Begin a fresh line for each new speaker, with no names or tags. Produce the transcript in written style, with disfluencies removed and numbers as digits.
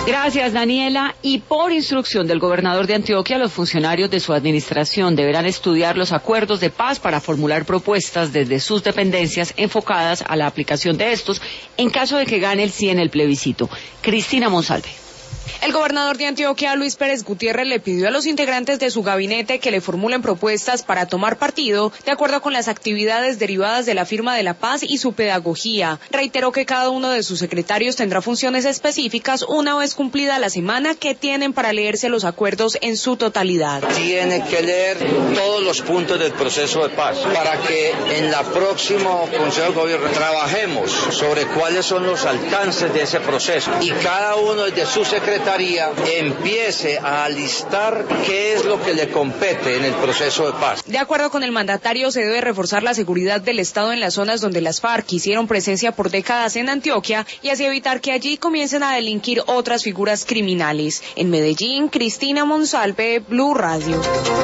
Gracias, Daniela. Y por instrucción del gobernador de Antioquia, los funcionarios de su administración deberán estudiar los acuerdos de paz para formular propuestas desde sus dependencias enfocadas a la aplicación de estos en caso de que gane el sí en el plebiscito. Cristina Monsalve.
El gobernador de Antioquia, Luis Pérez Gutiérrez, le pidió a los integrantes de su gabinete que le formulen propuestas para tomar partido de acuerdo con las actividades derivadas de la firma de la paz y su pedagogía. Reiteró que cada uno de sus secretarios tendrá funciones específicas una vez cumplida la semana que tienen para leerse los acuerdos en su totalidad.
Tiene que leer todos los puntos del proceso de paz para que en la próxima Consejo de Gobierno trabajemos sobre cuáles son los alcances de ese proceso y cada uno de sus secretarios empiece a alistar qué es lo que le compete en el proceso de paz.
De acuerdo con el mandatario, se debe reforzar la seguridad del Estado en las zonas donde las FARC hicieron presencia por décadas en Antioquia y así evitar que allí comiencen a delinquir otras figuras criminales. En Medellín, Cristina Monsalve, Blue Radio.